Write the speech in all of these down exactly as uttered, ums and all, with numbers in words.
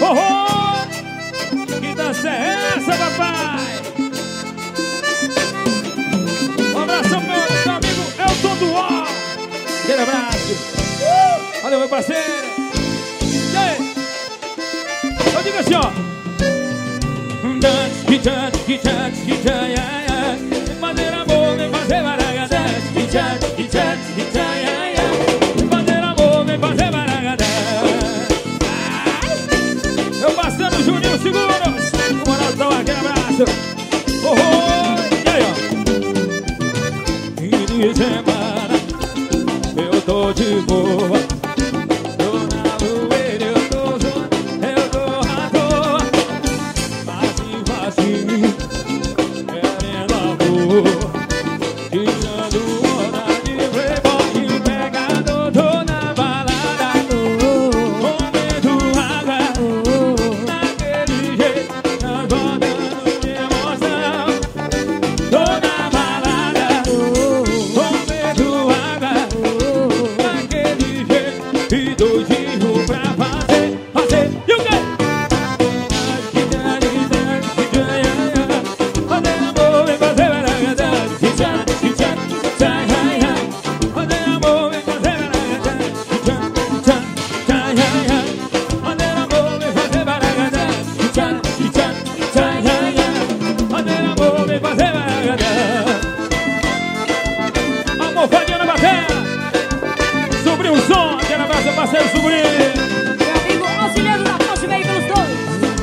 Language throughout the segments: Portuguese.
Oh, que dança é essa, papai? Um abração pro meu amigo Elton do Ó. Aquele abraço. Uh, valeu, meu parceiro. E aí? Eu digo assim, ó. Dance, que dance, que dance, que dance. Fazer amor, vem fazer baraga. Dance, que dance, que dance, que dance. Fazer amor, vem fazer baraga. Meu parceiro Juninho Seguros. O Moralzão, aquele abraço. Oh, oh, e aí, ó. Fim de semana eu tô de boa. Tô na poeira, eu tô zoando, eu tô à toa. Facinho, facinho, querendo amor. Tirando onda de playboy, pegador, tô na balada. Comendo água, naquele jeito, transbordando de emoção. Tô na balada, comendo água, naquele jeito, e doidinho pra fazer, fazer, e o quê? Fazer amor, vem fazer baragada. Fazer amor, vem fazer baragada. Fazer amor, vem fazer baragada. Fazer amor, vem fazer baragada. Almofadinha na bateria. Sobrinho um som, aquele abraço, parceiro sobrinho. Meu amigo auxiliar da Ponte veio pelos dois.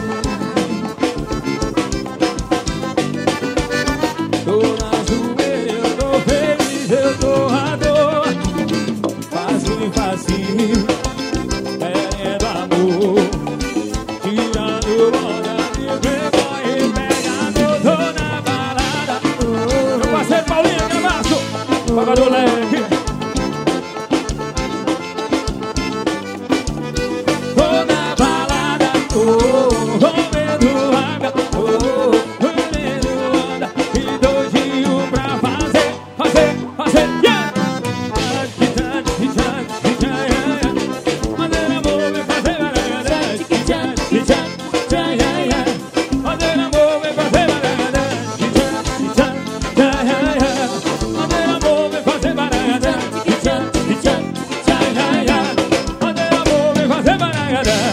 Tô na zoeira, eu tô feliz, eu tô à toa. Facinho, facinho, querendo amor. Tirando onda de playboy, pegando, tô na balada. Meu parceiro Paulinho, aquele abraço. Pagador Leque. Tô na balada, oh, comendo água, oh, comendo onda, e doidinho pra fazer, fazer, fazer, yeah! Fazer amor, vem fazer baragada. Fazer amor, vem fazer baragada. Fazer amor, vem fazer baragada. Fazer amor, vem fazer baragada.